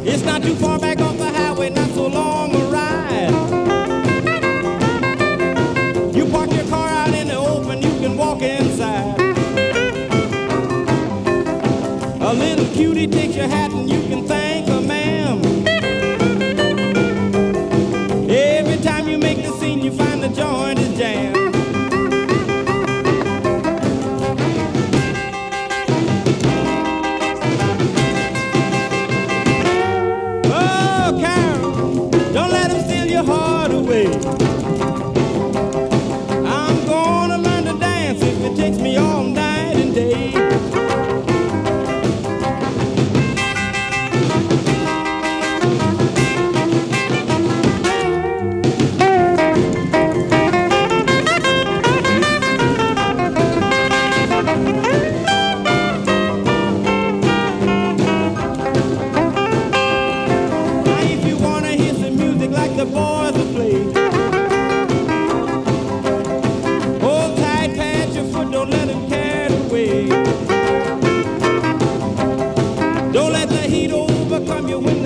It's not too far back off the highway, not so long a ride. You park your car out in the open, you can walk inside. A little cutie takes your hat and you can thank her, ma'am. Every time you make the scene, you find the joint is jammed. Oh, Carol, don't let him steal your heart away. I'm gonna learn to dance if it takes me all night and day. Like the boys will play. Hold tight, pat your foot, don't let him carry away. Don't let the heat overcome you when